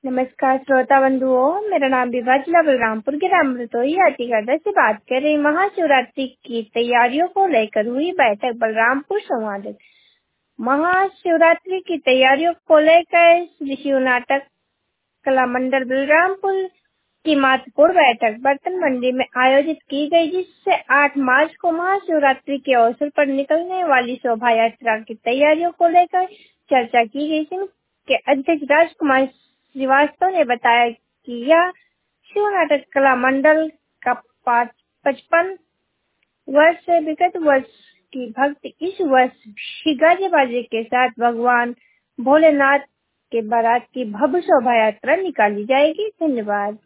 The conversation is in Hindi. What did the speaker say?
नमस्कार श्रोता बंधुओं, मेरा नाम विभा, जिला बलरामपुर के राम रसोई हाथीगढ़ से बात कर रही। महाशिवरात्रि की तैयारियों को लेकर हुई बैठक बलरामपुर संवाद। महाशिवरात्रि की तैयारियों को लेकर श्री शिव नाटक कला मंडल बलरामपुर की महत्वपूर्ण बैठक बर्तन मंडी में आयोजित की गई, जिससे 8 मार्च को महाशिवरात्रि के अवसर पर निकलने वाली शोभा यात्रा की तैयारियों को लेकर चर्चा की गई। संघ के अध्यक्ष राजकुमार श्रीवास्तव ने बताया कि यह शिव नाटक कला मंडल का 55 वर्ष से विगत वर्ष की भक्ति इस वर्ष भी गाजे बाजे के साथ भगवान भोलेनाथ के बारात की भव्य शोभा यात्रा निकाली जाएगी। धन्यवाद।